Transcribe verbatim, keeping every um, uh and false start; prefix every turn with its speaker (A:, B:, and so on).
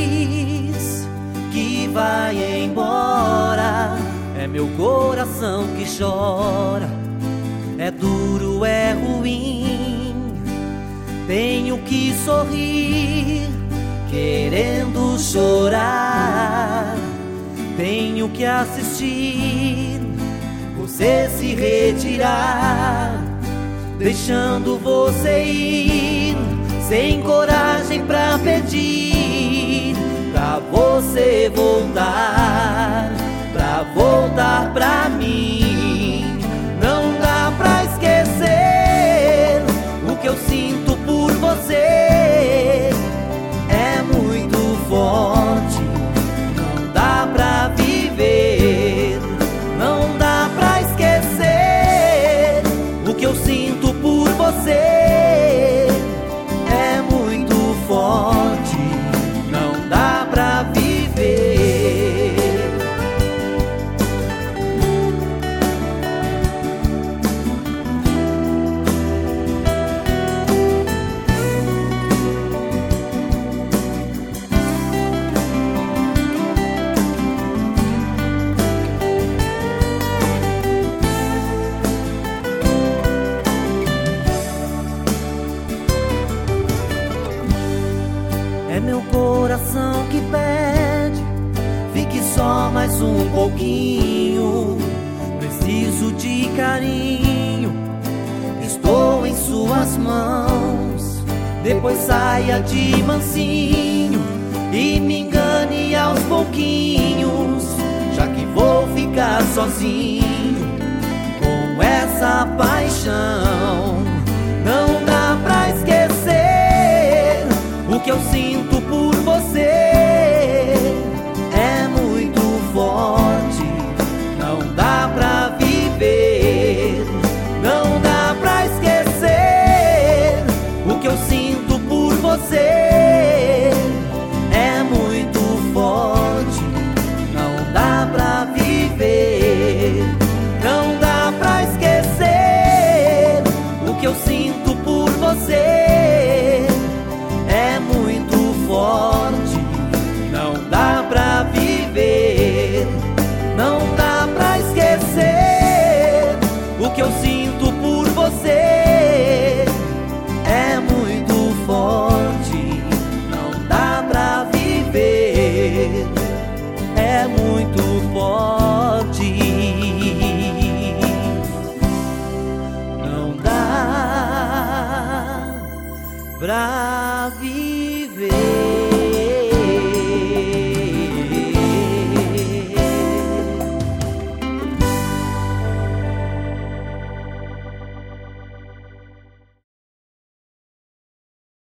A: diz que vai embora, é meu coração que chora. É duro, é ruim, tenho que sorrir, querendo chorar. Tenho que assistir você se retirar, deixando você ir, sem coragem pra pedir pra você voltar, pra voltar pra mim. Não dá pra esquecer o que eu sinto por você, é muito forte, não dá pra viver. Não dá pra esquecer o que eu sinto por você, é muito forte, não dá pra viver. É meu coração que pede, fique só mais um pouquinho. Preciso de carinho, estou em suas mãos. Depois saia de mansinho e me engane aos pouquinhos, já que vou ficar sozinho com essa paixão. Não dá pra esquecer o que eu sinto